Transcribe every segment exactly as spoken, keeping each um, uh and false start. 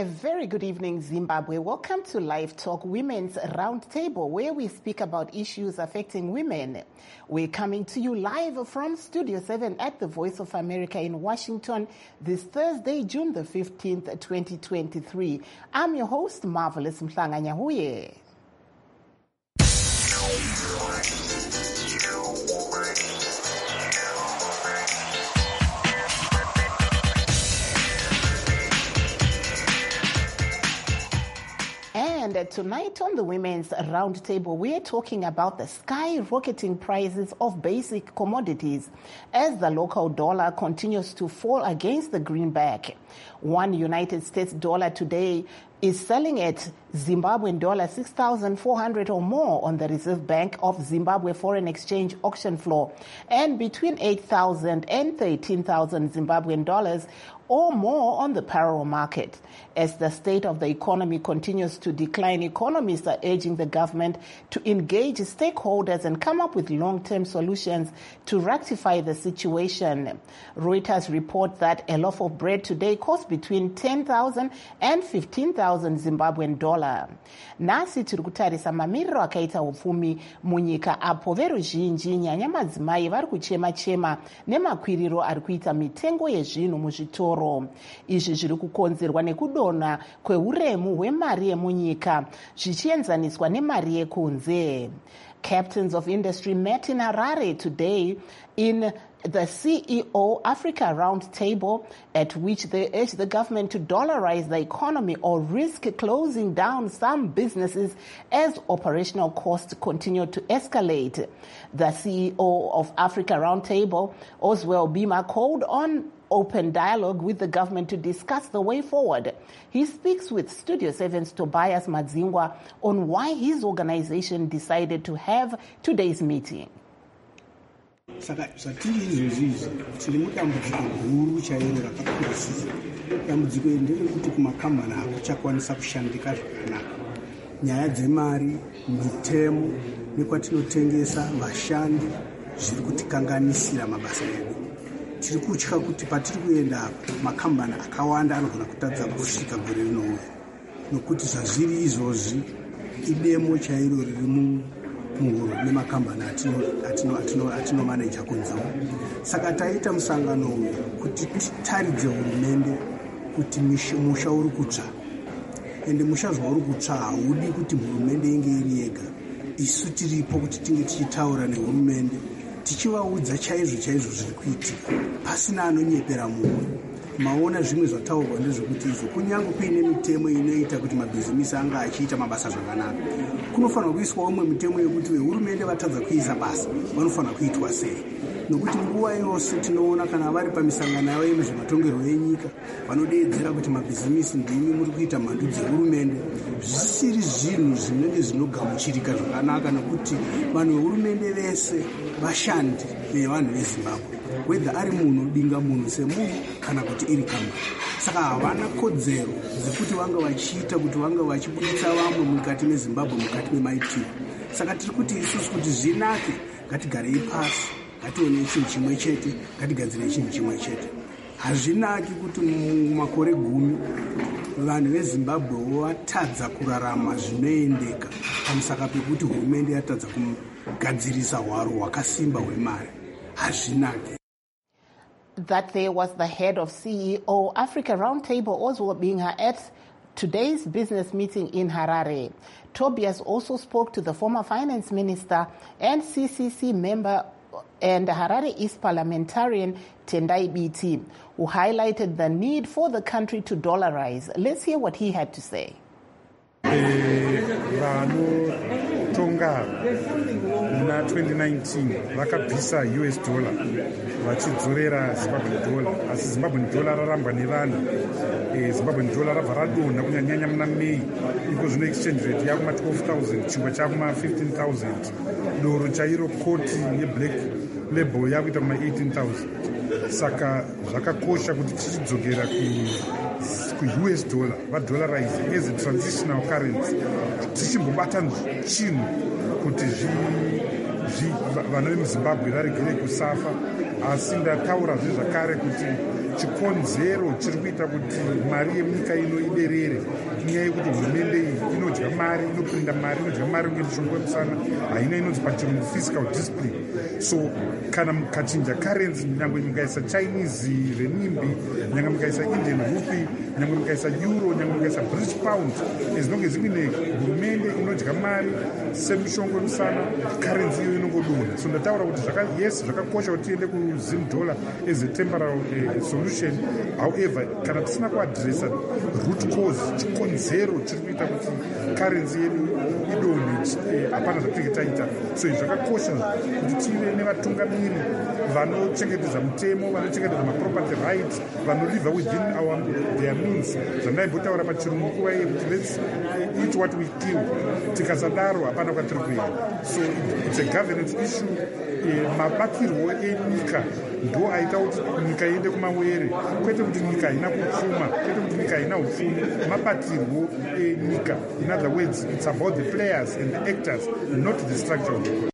A very good evening, Zimbabwe. Welcome to Live Talk Women's Roundtable, where we speak about issues affecting women. We're coming to you live from Studio seven at the Voice of America in Washington this Thursday, June the fifteenth, twenty twenty-three. I'm your host, Marvelous Mhlanga-Nyahuye. And tonight on the Women's Roundtable, we're talking about the skyrocketing prices of basic commodities as the local dollar continues to fall against the greenback. One United States dollar today is selling at Zimbabwean dollar six thousand four hundred or more on the Reserve Bank of Zimbabwe foreign exchange auction floor, and between eight thousand and thirteen thousand Zimbabwean dollars or more on the parallel market. As the state of the economy continues to decline, economists are urging the government to engage stakeholders and come up with long-term solutions to rectify the situation. Reuters report that a loaf of bread today costs between ten thousand and fifteen thousand Zimbabwean dollar. Nasi tiri kutarisa mamiriro akaita upfumi munyika apo veruzhinji nyanya madzimai vari kuchema-chema nemakwiriro ari kuita mitengo yezvinhu muzvitoro. Izvi zviri kukonzerwa nekudonha kweuremu hwemari yemunyika zvichienzaniswa nemari yekunze. Captains of industry met in Harare today in the C E O Africa Roundtable, at which they urged the government to dollarize the economy or risk closing down some businesses as operational costs continue to escalate. The C E O of Africa Roundtable, Oswald Bima, called on open dialogue with the government to discuss the way forward. He speaks with Studio seven's Tobias Madzingwa on why his organization decided to have today's meeting. Saka zvatiri izvozvi tiri mudambudziko guru chairo rakakurisa. Dambudziko nderekuti kumakambani hakuchakwanisa kushandika zvakanaka. Nyaya dzemari, mitemo nekwatinotengesa, vashandi zviri kutikanganisira mabasa edu. Tiri kutya kuti patiri kuenda makambani akawanda anogona kutadza kusvika gore rinouya, nokuti zvazviri izvozvi idemo chairo riri muhuro nemakambani atinomaneja kunze. Saka taita musangano uyu kuti titaridze hurumende kuti musha uri kutsva, ende musha zvauri kutsva haudi kuti hurumende inge iri yega. Isu tiripo kuti tinge tichitaura nehurumende tichivaudza chaizvo chaizvo zviri kuitika pasina anonyepera mumwe. Maona zvimwe zvataurwa ndezvekuti izvo kunyange kuine mitemo inoita kuti mabhizimisi anga achiita mabasa zvakanaka, kunofanira kuiswa umwe mitemo yekuti vehurumende vatadza kuisa basa vanofanira kuitwa sei. Nokuti nguva yose tinoona kana vari pamisangano yavo yemuzvematongerwo enyika vanodeedzera kuti mabhizimisi ndimi muri kuita mhandu dzehurumende, zvisiri zvinhu zvinenge zvinogamuchirika zvakanaka, nokuti vanhu vehurumende vese vashandi vevanhu veZimbabwe, wedha ari munhu dinga munhu semunhu kana kuti iri kambani. Saka havana kodzero dzekuti vanga vachiita kuti vanga vachibuditsa vamwe mukati meZimbabwe, mukati memaitiro. Saka tiri kuti isusu kuti zvinake ngatigarei pasi, ngatione chinhu chimwe chete, ngatigadzire chinhu chimwe chete. Hazvinaki kuti mumakore gumi vanhu veZimbabwe vatadza kurarama zvinoendeka pamusaka pekuti hurumende yatadza kugadzirisa hwaro hwakasimba hwemari. Hazvinaki. That there was the head of C E O Africa Roundtable, Oswald Bima, at today's business meeting in Harare. Tobias also spoke to the former finance minister and C C C member and Harare East parliamentarian Tendai Biti, who highlighted the need for the country to dollarize. Let's hear what he had to say. Tonga muna twenty nineteen vakabvisa U S dollar vachidzorera Zimbabwean dollar, asi Zimbabwean dollar raramba nevanhu. Zimbabwean dollar rabva radonha kunyanyanya muna May, iko zvino exchange rate yakuma twelve thousand, chingwa chakuma fifteen thousand, doro chairo koti yeblack label yakuita kuma eighteen thousand. Saka zvakakosha kuti tichidzokera ku-U S dollar, vadollarize as a transitional currency, tichimbobata chinhu kuti vana vemuzimbabwe varegere kusafa. Asi ndataura zvakare kuti chikonzero chiri kuita kuti mari yemunyika ino iderere inyaya yekuti hurumende iyi inodya mari, inopinda mari, inodya mari kunge mushongo wemusana, haina inonzi pachirungu fiscal discipline. So kana mukachinja currency, nyangwe mukaisa Chinese renminbi, nyangwe mukaisa Indian rupee, nyangwe mukaisa euro, nyangwe mukaisa British pound, as long as ine hurumende inodya mari semushongo wemusana, currency iyo inongodonha. So ndataura kuti zvaka yes zvakakosha kuti tiende kuzim dollar as a temporary uh, solution. However, kana tisina kuadressa root cause, chikonzero chiri kuita kuti currency yedu idonhe, hapana zvatinenge taita. So zvakakosha kuti tive nevatungamiri vanochengetedza mutemo, vanochengetedza maproperty rights, vanolive within our their means. Zvandaimbotaura pachirungu kuva iye kuti let's eat what we kill. Tikasadaro hapana kwatiri kuenda. So it's a governance issue. Mabatirwo enyika ndo aita kuti nyika iende kumawere, kwete kuti nyika haina kupfuma, kwete kuti nyika haina upfumi. Mabatirwo enyika, in other words, it's about the players and the actors, not the structure of the economy.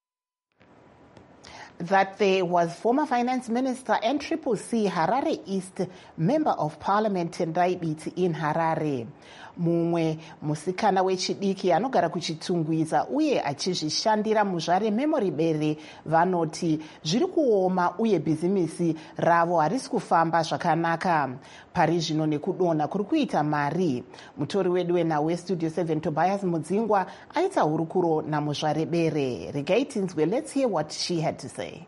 That there was former Finance Minister and Triple C Harare East Member of Parliament Tendai Biti in Harare. Mumwe musikana wechidiki anogara kuchitungwiza uye achizvishandira muzvare Memory Bere vanoti zviri kuoma uye bhizimisi ravo harisi kufamba zvakanaka. Pari zvino nekudonha kuri kuita mari. Mutori wedu wenhau weStudio seven Tobias Mudzingwa aita hurukuro namuzvare Bere. Regai tinzwe, let's hear what she had to say.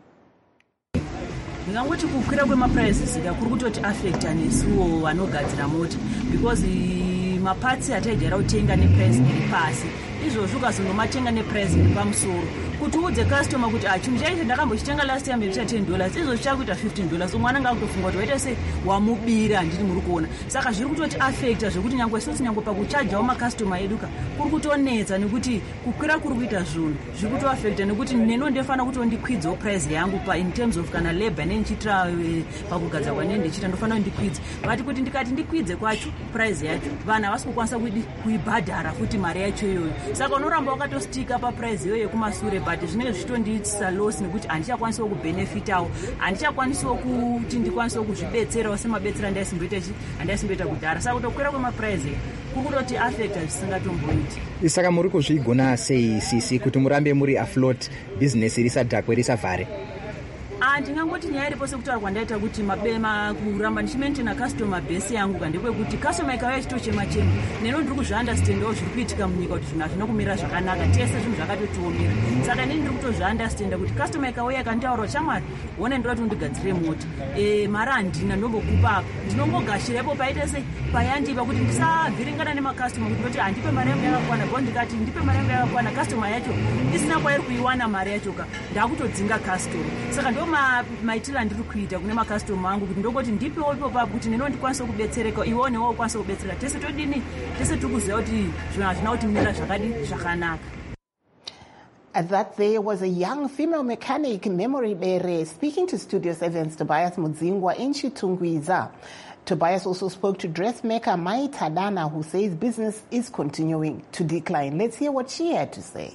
Ndingangoti kukwira kwemaprices kuri kutoti affecta nesuwo vanogadzira mota because mapatsi ataigara kutenga neprice iri pasi, izvozvo ukazondomatenga neprice iri pamusoro kuti udze customer kuti chinhu chaicho ndakambochitenga last time ndaicha ten dollars, izvozvo chakuita fifteen dollars, umwe anenge akutofunga kuti waita sei wamubira, handiti muri kuona. Saka zviri kutoti affecta zvekuti nyangwe isusu nyangwe pakuchajawo makastoma eduka kuri kutonetsa, nekuti kukwira kuri kuita zvinhu zviri kutoaffecta, nekuti neno ndefana kuti ndikwidzewo price yangu pa in terms of kana labor nendichitra pakugadzira kwanenge ndichita ndofana ndikwidze, but kuti ndikati ndikwidze kwacho price yacho vanhu havasi kukwanisa kuibhadhara futi mari yacho iyoyo. Saka unoramba wakatostika paprice iyoyo kumasure, but zvinenge zvichitondiitisa loss nekuti handichakwanisawo kubenefitawo, handichakwanisawo kuti ndikwanisawo kuzvibetserawo semabetsera andaisimboita kudhara. Saka kutokwira kwemaprice kuri kutoti affecta zvisingatomboiti. Saka muri kuzvigona sei sisi kuti murambe muri afloat, business risadhakwe risavhare? Ndingangoti nyaya iripo sekutaura kwandaita kuti mabema kuramba ndichimaintaina customer base yangu kandekwekuti customer ikauya chitochema chema, neno ndiri kuzviunderstandawo zviri kuitika munyika kuti zvinhu hazvina kumira zvakanaka, tese zvinhu zvakatotiomera. Saka neni ndiri kutozviunderstanda kuti customer ikauya ikanditaura chamwari one ndoda kuti undigadzire mota, e mari handina ndombokupa apa, ndinongogashirepo paite sei payandipa kuti ndisavhiringana nemacustomer kuti ndoti handipe mari yangu yakakwana, bo ndikati ndipe mari yangu yakakwana customer yacho isina kwairi kuiwana mari yachoka ndakutodzinga customer. Saka ndo maitira ndiri kuita kune makastoma angu kuti ndokoti ndipewo ipo papo kuti neno ndikwanisa kubetsereka iwonewo ukwanisa kubetsereka, tese todini, tese tikuziva kuti zvinhu hazvina kuti mira zvakadi zvakanaka. That there was a young female mechanic, Memory Bere, speaking to Studio seven's Tobias Mudzingwa in Chitungwiza. Tobias also spoke to dressmaker Mai Tadana, who says business is continuing to decline. Let's hear what she had to say.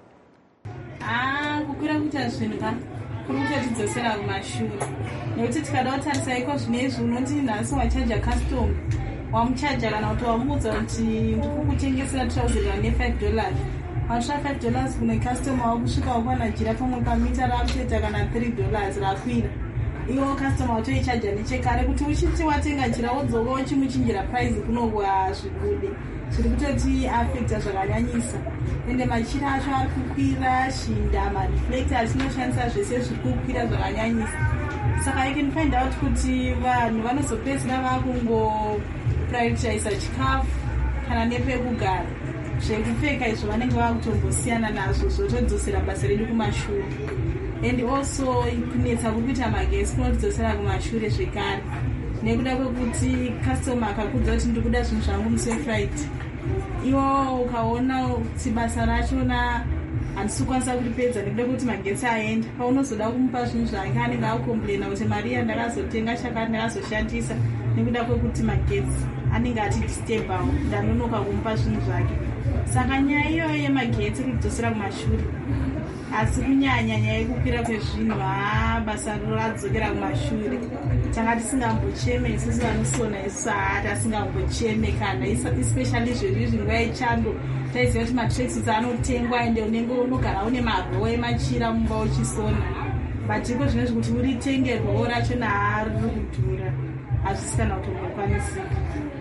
Ah, kukwira kuita zvinhu ka kuri kutatidzosera kumashure, nekuti tikada kutarisa iko zvinezvi unoti nhasi wachaja custom wamuchaja kana kuti wamudza kuti ndiri kukutengesera trouser rane five dollars, wasvika five dollars kune customer wakusvika wakwana jira pamwe pamita rakutoita kana three dollars rakwira, iwo customer watoichaja nechekare, kuti uchiti watenga jira wodzoka uchimuchinjira price kunogwa zvigude, zviri kutoti affecta zvakanyanyisa. Ende machira acho ari kukwira, shinda, mareflector tinoshandisa zvese zviri kukwira zvakanyanyisa. Saka you can find out kuti vanhu vanozopedzisira vakungoprioritiza chikafu kana nepekugara, zvekupfeka izvo vanenge vakutombosiyana nazvo zvotodzosera basa redu kumashure. And also kunetsa kuri kuita magesi kunotidzosera kumashure zvekare, nekuda kwekuti customer akakudza kuti ndiri kuda zvinhu zvangu musi wefriday, iwo ukaona kuti basa rachona handisi kukwanisa kuripedza nekuda kuti magetsi aenda, paunozoda kumupa zvinhu zvake anenge akukomplaina kuti mari yandakazotenga chakati ndakazoshandisa nekuda kwekuti magetsi anenge atidisturbawo, ndanonoka kumupa zvinhu zvake. Saka nyaya iyoyo yemagetsi kudzosera kumashure asi kunyanya nyaya yekukwira kwezvinhu haa basa radzokera kumashure tanga tisingambocheme isusu vanosona isusu haa tasingambocheme kana especially izvezvizvi nguva yechando taiziva kuti matracksuits anotengwa ende unenge unogara une maroo emachira mumba uchisona but iko zvinezvi kuti uritenge roo racho nahaa riri kudhura hazvisi kana kutongokwanisika.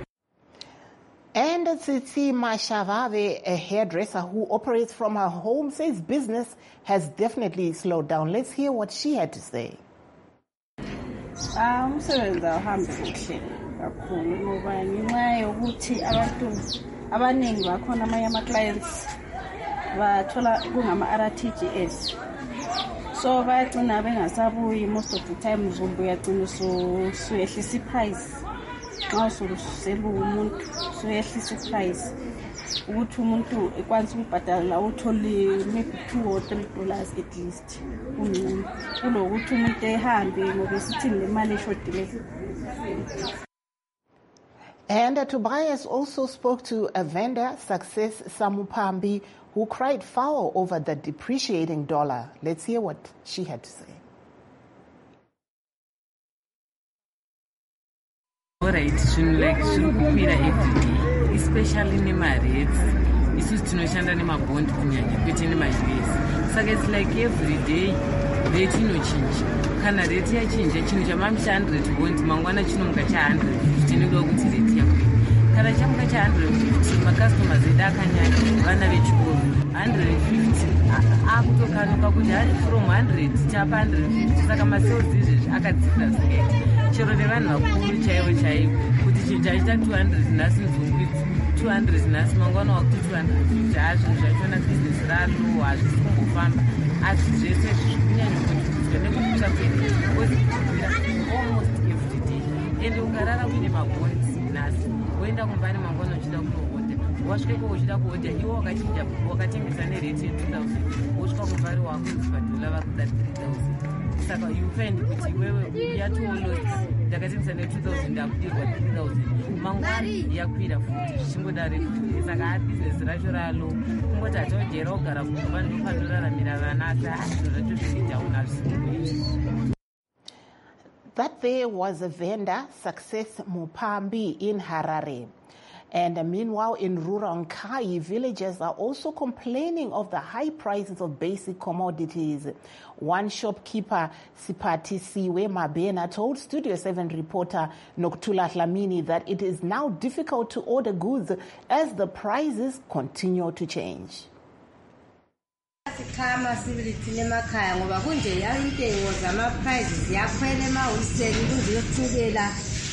And Tsitsi Mashavave, a hairdresser who operates from her home, says business has definitely slowed down. Let's hear what she had to say. Umsebenzi awuhambi kuhle kakhulu ngoba ngenxa yokuthi abantu abaningi bakhona amanye ama-clients bathola kungama-R T G S, so bayagcina bengasabuyi. Most of the time uzombe uyagcina usuyehlisa iprice xa ususela umuntu suyehlisa iprice ukuthi umuntu ekwanisa ukubhadala uthole maybe two or three dollars at least kungcono kunokuthi umuntu ehambe ngoba sithini le mali eshodile. And uh, Tobias also spoke to a vendor, Success Samupambi, who cried foul over the depreciating dollar. Let's hear what she had to say. Alright, zvinhu like zviri kukwira everyday, especially nemaretes. Isusu tinoshanda nemabhondi kunyanya kwete nema-U S. Saka it's like everyday rate inochinja. Kana rate yachinja chinhu chamami cha-hundred bond mangwana chinomuka cha-hundred fifty nekuda kuti rate yakwira. Kana chamuka cha-hundred fifty makastomers edu akanyanya vana vechikoro hundred fifty akutokanuka kuti from hundred tapa hundred fifty saka masales izvezvi akadzikira zikaita chero nevanhu vakuru chaivo chaivo kuti chinhu chaita two hundred nhasi nzunguidzi two hundred nhasi mangwana wakuti two hundred fifty hazvinhu zvachona bhizinesi ralo hazvisi kumbofamba asi zvese zvikunyanya kuitika nekuita kwedira almost every day ende ukarara kuine mabhondi nhasi woenda kumbani mangwana uchida kunohodha wasvika uchida kuhodha iwe wakachinja wakatengesa nerate ye-two thousand wosvika kumbari wako uzipadhola vari kuda three thousand saka you find kuti iwewe yatoonosa ndakatengesa ne-two thousand ndakudirwa three thousand mangwani yakwira futi zvichingodare futi saka abhizinesi racho ralo kungoti hataujera kugara kumba ndopanoraramira vana asi azvinhu zvacho zvichidown hazvisingoiti. That there was a vendor, Success Mupambi, in Harare. And uh, meanwhile, in rural Nkai, villagers are also complaining of the high prices of basic commodities. One shopkeeper, Sipati Siwe Mabena, told Studio seven reporter Noktula Dlamini that it is now difficult to order goods as the prices continue to change. Sikhama sibilithile emakhaya ngoba kunje intengo zama-prices ziyakhwela emahholiseni kuziyokuthulela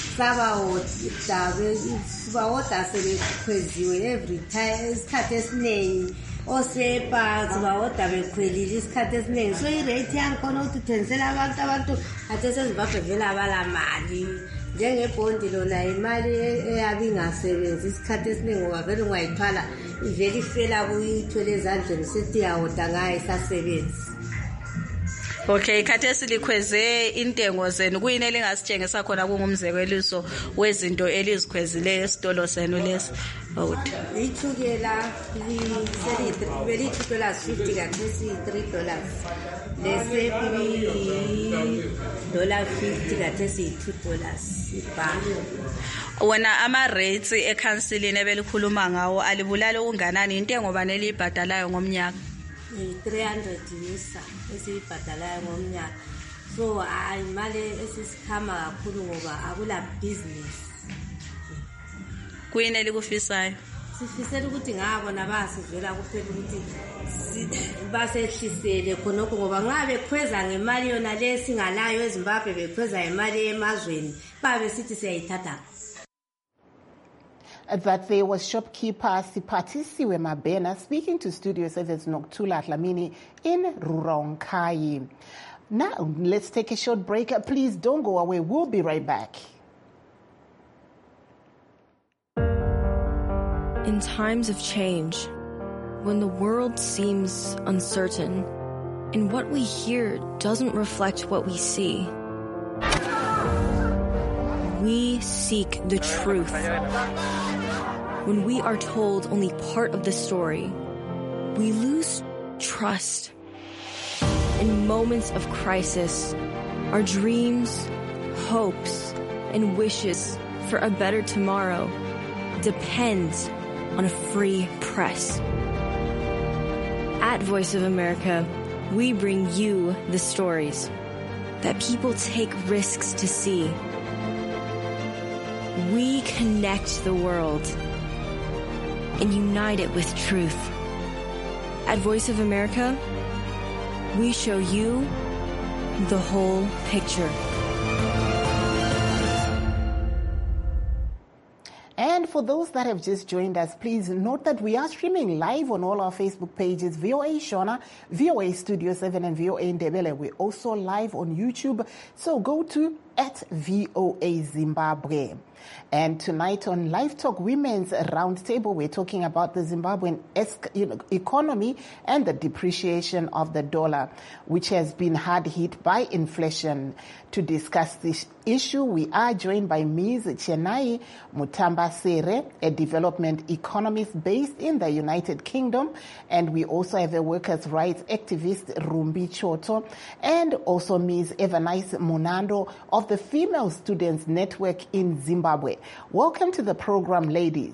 sabawodabe sibawoda sebekhweziwe every time isikhathi esiningi osepa sibawoda bekhwelile isikhathi esiningi so irate yangikhona ukuthi uthengisela abantu abantu athe sezimbabwe vele abala mali njengebhondi lona imali eyabe ingasebenzi isikhathi esiningi ngoba vele ungayithwala ivele ifela kuyithwele ezandleni sithi yawoda ngayo isasebenzi. Okay, khathesi likhweze intengo zenu kuyini elingasitshengisa khona kungumzekeliso wezinto elizikhwezileyo esitolo senu lesi? Ithukela liyi-three dollars fifty kathesi yi-three dollars. Lesepi yi-dollar fifty kathesi yi-two dollars ibhanga. Wena ama-rates ekhansilini ebelikhuluma ngawo alibulali okunganani intengo bani eliyibhadalayo ngomnyaka? three hundred yisa esiyibhadalayo ngomnyaka so hayi imali esisikhama kakhulu ngoba akula business. Kuyini elikufisayo? Sifisela ukuthi ngabona basivela kuphela ukuthi basehlisele khonokho ngoba nxa bekhweza ngemali yona lesingalayo eZimbabwe bekhweza imali emazweni babe sithi siyayithatha. That there was shopkeeper Sipati Siwe Mabena speaking to Studio seven's Noktula Dlamini in rural Nkai. Now, let's take a short break. Please don't go away. We'll be right back. In times of change, when the world seems uncertain and what we hear doesn't reflect what we see, we seek the truth. When we are told only part of the story, we lose trust. in moments of crisis, our dreams, hopes, and wishes for a better tomorrow depends on a free press. At Voice of America, we bring you the stories that people take risks to see. We connect the world and unite it with truth. At Voice of America, we show you the whole picture. And for those that have just joined us, please note that we are streaming live on all our Facebook pages, V O A Shona, V O A Studio seven, and V O A Ndebele. We're also live on YouTube, so go to at V O A Zimbabwe. And tonight on Live Talk Women's Roundtable, we're talking about the Zimbabwean economy and the depreciation of the dollar, which has been hard hit by inflation. To discuss this issue, we are joined by Miz Chenai Mutambasere, a development economist based in the United Kingdom. And we also have a workers' rights activist, Rumbi Choto, and also Miz Evanice Munando of the Female Students Network in Zimbabwe. Welcome to the program, ladies.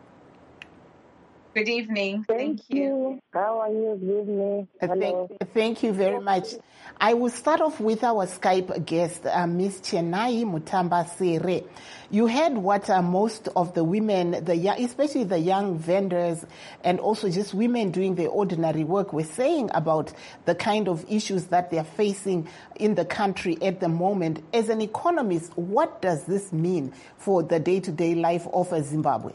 Good evening. Thank, Thank you. you. How are you? Good evening. Hello. Thank, thank you very much. I will start off with our Skype guest, uh, Miz Chenai Mutambasere. You heard what uh, most of the women, the young, especially the young vendors, and also just women doing their ordinary work, were saying about the kind of issues that they're facing in the country at the moment. As an economist, what does this mean for the day-to-day life of a Zimbabwean?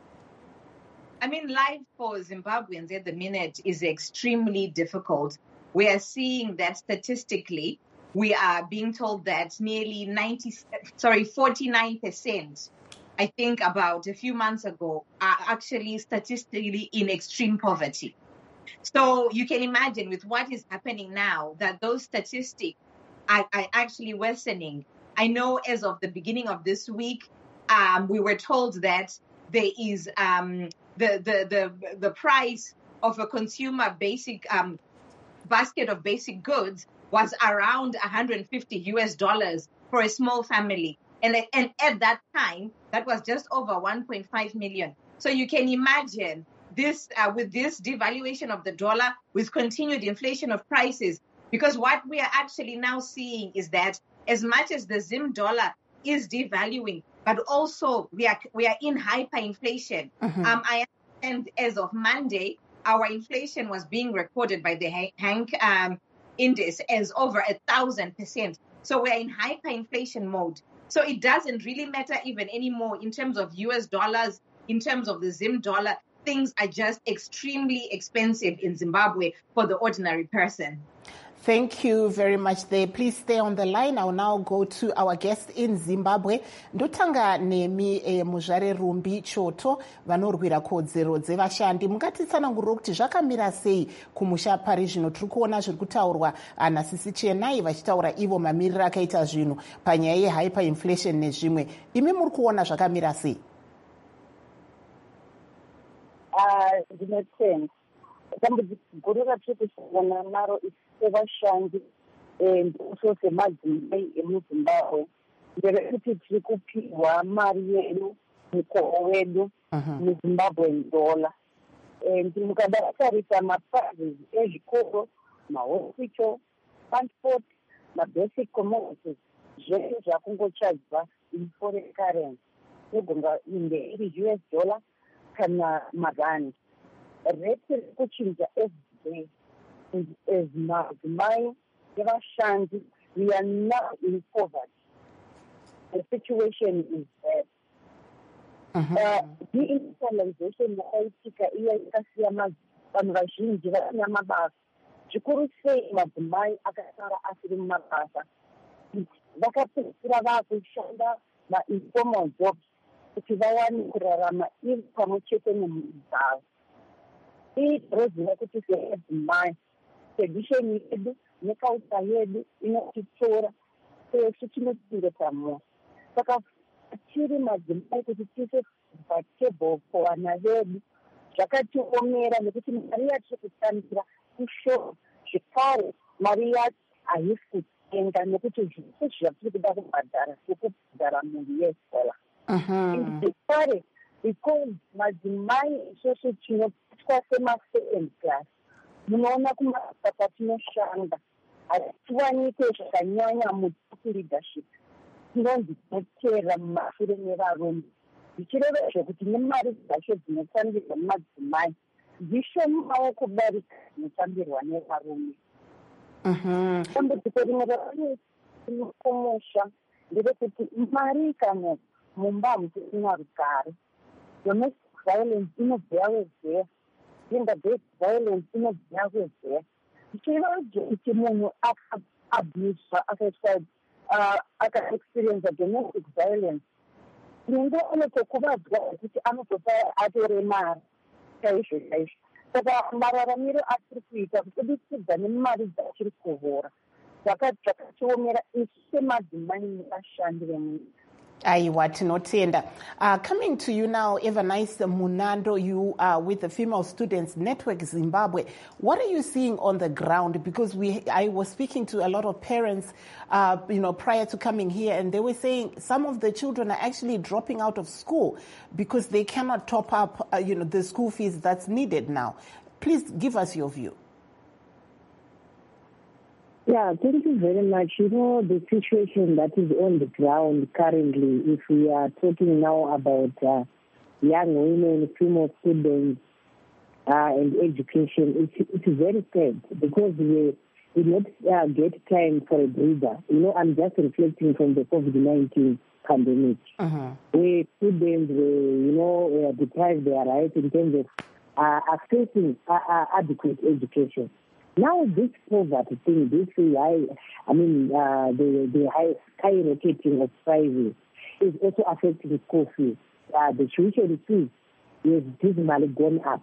I mean, life for Zimbabweans at the minute is extremely difficult. We are seeing that statistically, we are being told that nearly ninety, sorry, forty-nine percent, I think about a few months ago, are actually statistically in extreme poverty. So you can imagine with what is happening now that those statistics are, are actually worsening. I know as of the beginning of this week, um, we were told that there is um, the, the, the, the price of a consumer basic um, basket of basic goods was around one hundred fifty U S dollars for a small family. And, and at that time, that was just over one point five million. So you can imagine this uh, with this devaluation of the dollar, with continued inflation of prices, because what we are actually now seeing is that as much as the Zim dollar is devaluing, but also we are we are in hyperinflation. Mm-hmm. Um, I understand as of Monday, our inflation was being recorded by the Hank um, Index as over a thousand percent. So we are in hyperinflation mode. So it doesn't really matter even anymore in terms of U S dollars, in terms of the Zim dollar. Things are just extremely expensive in Zimbabwe for the ordinary person. Thank you very much there. Please stay on the line. I'll now go to our guest in Zimbabwe. Ndotanga nemi eh, Muzvare Rumbi Choto vanorwira kodzero dzevashandi. Mungatitsanangurira kuti zvakamira sei kumusha pari zvino. Tiri kuona zviri kutaurwa ana Sisi Chenai vachitaura ivo mamiriro akaita zvinhu panyaya yehyperinflation nezvimwe. Imi muri kuona zvakamira sei? Ah, ndinotenda. Dambudziko guru ratiri kusangana naro sevashandi ndiso semadzimai emuzimbabwe nderekuti tiri kupiwa mari yedu mukoo wedu muzimbabwe dollar. Mukadatarisa maprizes ezvikoro, mahospital, transport, mabasic commodities zvese zvakungochadzwa in foreign currency inogona inge iri U S dollar kana marand. Rate riri kuchinja every day. As madzimai nevashandi, we are now in poverty. The situation is bad. Deindustrialization yakaitika iya ikasiya vanhu vazhinji vasina mabasa. Zvikuru sei madzimai akasara asiri mumabasa. Vakapedzisira vakushanda ma-informal jobs kuti vawane kurarama iri pamwe chete nemhuri dzavo. Inoziva kuti semadzimai tradition yedu neculture yedu inotitora sesu tinochengeta mhuri. Saka tiri madzimai kuti tiise patable kuvana vedu zvakatiomera nekuti mari yatiri kutambira kushora zvekare mari yacho haisi kutenga nekuti zvese zvatiri kuda kubhadhara sekubhadhara mhuri yeskola. Zvekare because madzimai isusu tinopitwa semasecond class, munoona kumabasa kwatinoshanda hatiwanike zvakanyanya mutop leadership, tinonzi tinotera mumashure mevarume, zvichireva zvekuti nemari dzacho dzinotambirwa mumadzimai dzishomawo kudarika dzinotambirwa nevarume. Dambudziko rimwe ravanotinokomosha nderekuti mari kana mumba musina rugare, domestic violence inobveya wezveya, gender based violence inobveya wezveya, zvichireva kuti munhu akaabuswa akaitwa akaexperienza domestic violence, unenge unotokuvadzwa kuti anotopa atore mari chaizvo chaizvo. Saka mararamiro atiri kuita kubudikidza nemari dzachiri kuvhura zvakatiomera isu semadzimai nevashandi vemunyika. Aiwa, tinotenda. Uh, coming to you now, Evernice Munando, you are with the Female Students Network Zimbabwe. What are you seeing on the ground? Because we, I was speaking to a lot of parents, uh, you know, prior to coming here, and they were saying some of the children are actually dropping out of school because they cannot top up, uh, you know, the school fees that's needed now. Please give us your view. Yeah, thank you very much. You know, the situation that is on the ground currently, if we are talking now about uh, young women, female students, uh, and education, it's, it's very sad because we did not uh, get time for a breather. You know, I'm just reflecting from the COVID nineteen pandemic, uh-huh. where students were, you know, were deprived their rights in terms of uh, accessing uh, uh, adequate education. Now this poverty thing, this high, I mean, uh, the the high skyrocketing of prices is also affecting school fees. Uh, the tuition fees is dismally gone up.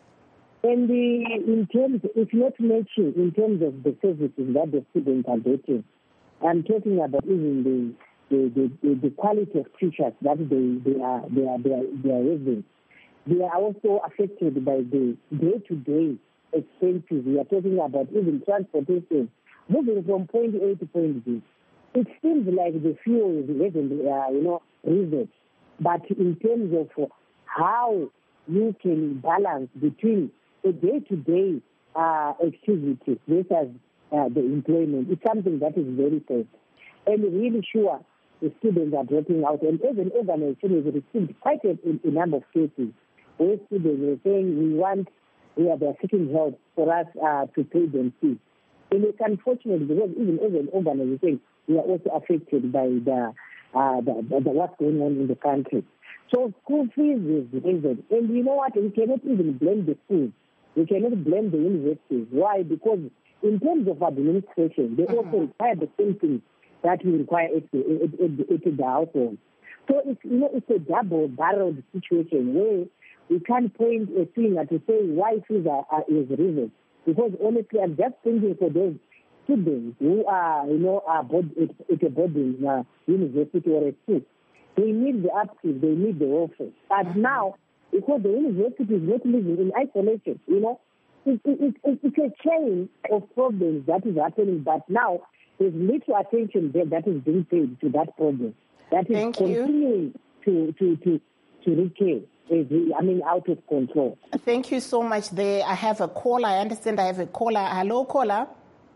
And the, in terms, if not mention in terms of the services that the students are getting, I'm talking about even the the, the, the quality of teachers that they they are they are they are, they are having. They are also affected by the day-to-day expenses. We are talking about even transportation, moving from point A to point B. It seems like the fuel is having, uh, you know, research. But in terms of how you can balance between the day-to-day uh, activity versus uh, the employment, it's something that is very tough. And really sure the students are dropping out. And even organizations have received quite a, a number of cases where students are saying we want where they are seeking help for us uh, to pay them fees. And it's unfortunate because even as an organization, we are also affected by the, uh, the, the, the what's going on in the country. So school fees is risen. And you know what? We cannot even blame the schools. We cannot blame the universities. Why? Because in terms of administration, they mm-hmm. also require the same things that we require at the, at, at, at the household. So it's, you know, it's a double-barreled situation where we can't point a finger to say why fees are, are is risen. Because honestly, I'm just thinking for those students who are, you know, are board, at, at a boarding uh, university or a school. They need the upkeep, they need the welfare. But mm-hmm. now, because the university is not living in isolation, you know, it, it, it, it's a chain of problems that is happening. But now, there's little attention there that is being paid to that problem. That is Thank continuing you. to to to to recur. I mean, out of control. Thank you so much. There, I have a caller. I understand I have a caller. Hello, caller.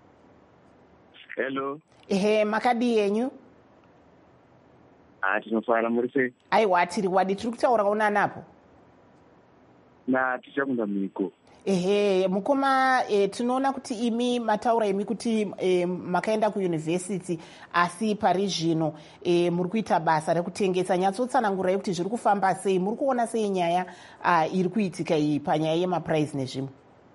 Hello. Ehe, makadi yenyu. Ah, tinofara muri sei? Aiwa, tiri wadi tiri kutaura una napo. Na tichakunda miko. Ehe, mukoma e, tinoona kuti imi mataura imi kuti e, makaenda kuuniversity asi pari zvino e, muri kuita basa rekutengesa. Nyatsotsanangurai kuti zviri kufamba sei, muri kuona sei nyaya uh, iri kuitika iyi panyaya yemaprice nezvimwe?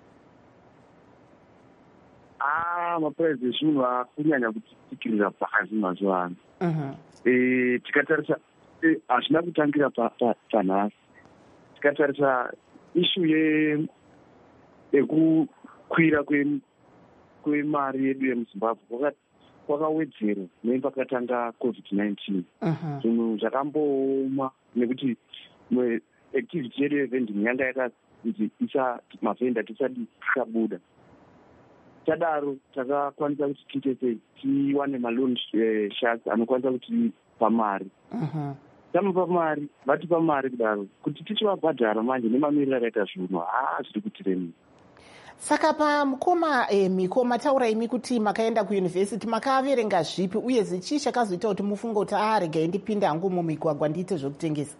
Ah, maprice ezvinhu akunyanya kutikirira pasi mazuva ano. Mhm. Eh, tikatarisa hazvina kutangira panhasi. Tikatarisa issue ye ekukwira kwemari yedu yemuzimbabwe kwakawedzera nepakatanga covid nineteen. Zvinhu zvakambooma nekuti activity yedu yevending yanga yakanzi mavhenda tisati tikabuda. tadaro takakwanisa kuti tiite sei tiwane malone sharks anokwanisa kutipa mari. Tamupa mari vatipa mari kudaro kuti tichivabhadhara manje nemamiriro akaita zvino haa zviri kutiremi. Saka pamukoma eh, mikoma taura imi kuti makaenda kuyunivhesiti makaverenga zvipi uye zvichii chakazoita kuti mufunga kuti ah regai ndipinde hangu mumigwagwa ndiite zvokutengesa?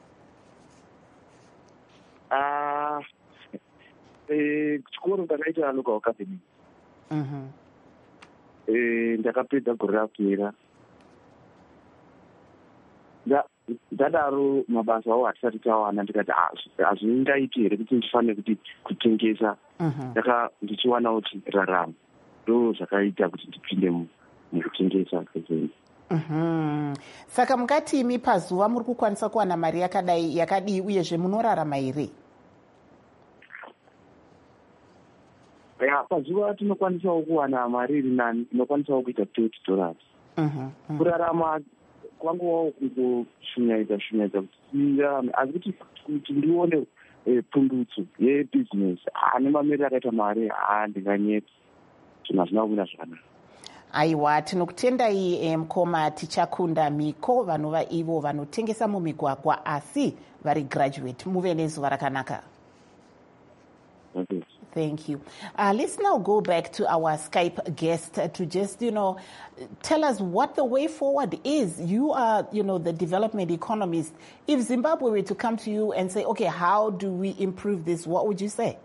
Ah, eh, chikoro ndakaita local academy. Mhm. Eh, ndakapedza gore rapera. Da dadaro mabasa awo hatisati tawana ndikati hazvingaiti here kuti ndifanire kuti kutengesa. Ndaka ndichiwana kuti rarama ndo zvakaita kuti ndipinde mukutengesa kwezvenyu. Mhm. Saka mungati imi pazuva muri kukwanisa kuwana mari yakadai yakadii uyezve munorarama here? Ya pazuva tinokwanisawo kuwana mari iri nani inokwanisawo kuita thirty dollars. Kurarama kwangu kungoshunyaidza shunyaidza kuti ndirarame asi kuti kuti ndione pundutso yebusiness ane mamiriro akaita mari haa ndinganyepsa zvinhu hazvina kumira zvakanaka. Aiwa, tinokutendai mukoma tichakunda miko vanova ivo vanotengesa mumigwagwa asi vari graduate. Muve nezuva rakanaka. Okay. Thank you. Uh, let's now go back to our Skype guest to just, you know, tell us what the way forward is. You are, you know, the development economist. If Zimbabwe were to come to you and say, okay, how do we improve this? What would you say?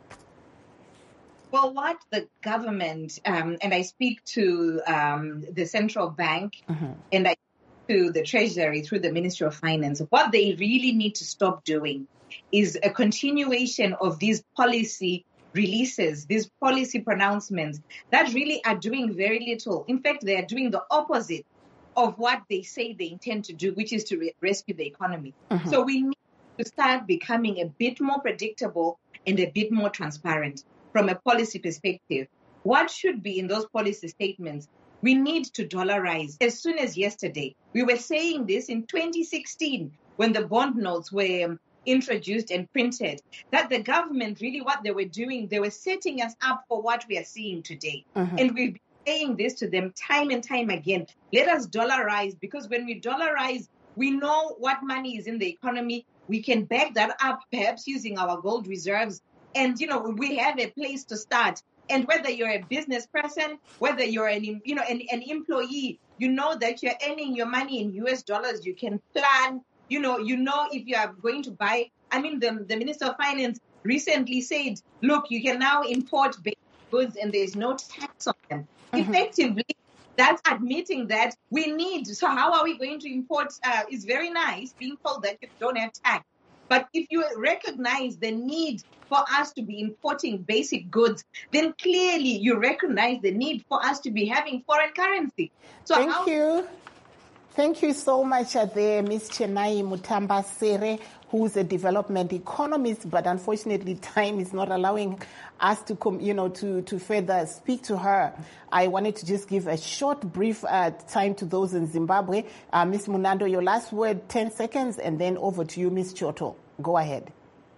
Well, what the government, um, and I speak to um, the central bank mm-hmm. and I speak to the treasury through the Ministry of Finance, what they really need to stop doing is a continuation of these policy releases, these policy pronouncements that really are doing very little. In fact, they are doing the opposite of what they say they intend to do, which is to re- rescue the economy. Mm-hmm. So we need to start becoming a bit more predictable and a bit more transparent from a policy perspective. What should be in those policy statements? We need to dollarize. As soon as yesterday, we were saying this in twenty sixteen when the bond notes were introduced and printed, that the government really what they were doing, they were setting us up for what we are seeing today. Mm-hmm. And we've been saying this to them time and time again. Let us dollarize, because when we dollarize, we know what money is in the economy. We can back that up, perhaps using our gold reserves. And, you know, we have a place to start. And whether you're a business person, whether you're an, you know, an, an employee, you know that you're earning your money in U S dollars. You can plan. You know, you know if you are going to buy. I mean, the, the Minister of Finance recently said, look, you can now import basic goods and there's no tax on them. Mm-hmm. Effectively, that's admitting that we need. So how are we going to import? Uh, it's very nice being told that you don't have tax. But if you recognize the need for us to be importing basic goods, then clearly you recognize the need for us to be having foreign currency. So Thank how- you. Thank you so much uh, there, Miz Chenai Mutambasere, who's a development economist, but unfortunately time is not allowing us to come, you know, to, to further speak to her. I wanted to just give a short, brief uh, time to those in Zimbabwe. Uh, Miz Munando, your last word, ten seconds, and then over to you, Miz Choto. Go ahead.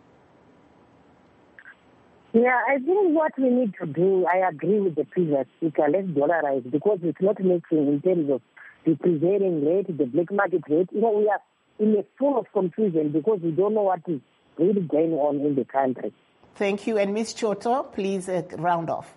Yeah, I think what we need to do, I agree with the previous speaker, let's dollarize, because it's not making in terms of the prevailing rate, the black market rate. You know, we are in a full of confusion because we don't know what is really going on in the country. Thank you. And Miz Choto, please uh, round off.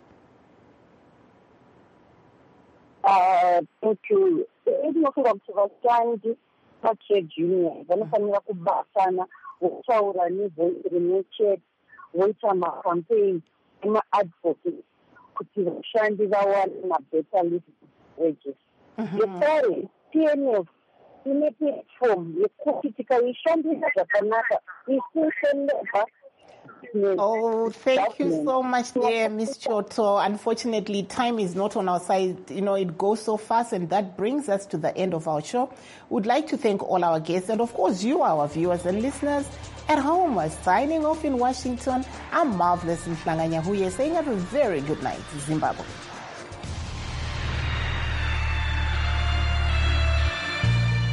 Uh, thank you. Inofunga kuti vashandi vatrade union vanofanira kubatana votaura nevoice rimwe chete voita macampaign ema-advocacy kuti vashandi vawane mabetter living wages. Zvekare T N F ine platform yekuti tikaishandisa zvakanaka isuseneva. Oh, thank you so much there, Miz Choto. Unfortunately, time is not on our side. You know, it goes so fast, and that brings us to the end of our show. We'd like to thank all our guests, and of course, you, our viewers and listeners at home. Signing off in Washington, I'm Marvelous Mhlanganya, who is saying have a very good night, Zimbabwe.